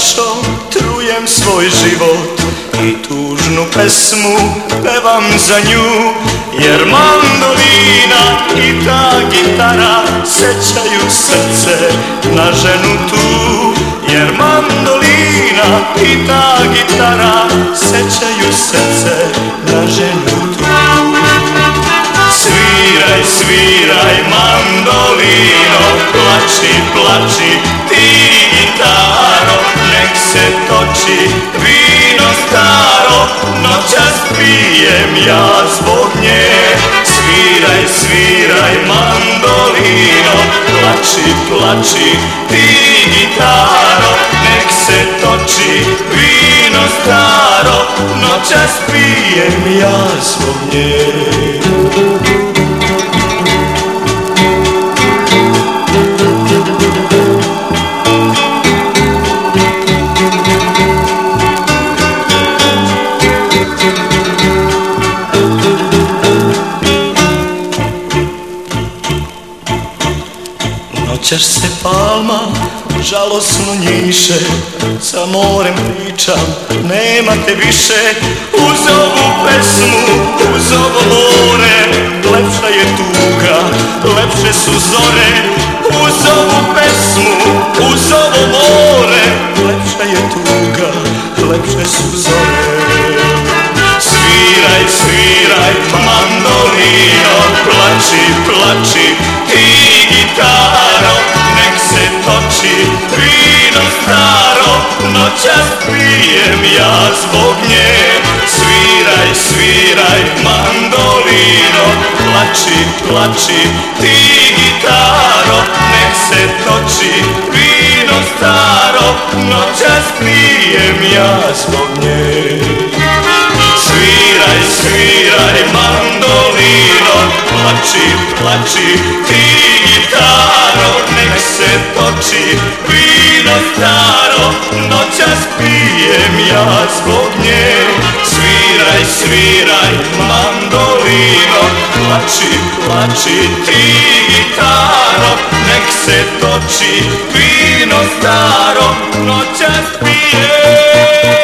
flašom trujem svoj život i tužnu pesmu pevam za nju, jer mandolina i ta gitara sećaju srce na ženu tu, jer mandolina i ta gitara sećaju srce na ženu tu. Sviraj, sviraj mandolino, plači, plači ti gitaro, nek se toči vino staro, noćas pijem ja zbog nje. Sviraj, sviraj mandolino, plači, plači ti gitaro, nek se toči vino staro, noćas pijem ja zbog nje. Noćas se palma žalosno njiše, sa morem pričam, nema te više. Uz ovu pesmu, uz ovo more, lepša je tuga, lepše su zore. Uz ovu pesmu, uz ovo more, lepša je tuga, lepše su zore. Sviraj, sviraj mandolino, plači, plači ti gitaro, nek se toči vino staro, noćas pijem ja zbog nje. Sviraj, sviraj mandolino, plači, plači ti gitaro, nek se toči vino staro, noćas pijem ja zbog nje. Sviraj, sviraj mandolino, plači, plači ti gitaro, nek se toči vino staro, noćas pijem ja zbog nje. Sviraj, sviraj mandolino, plači, plači ti gitaro, nek se toči vino staro, noćas pijem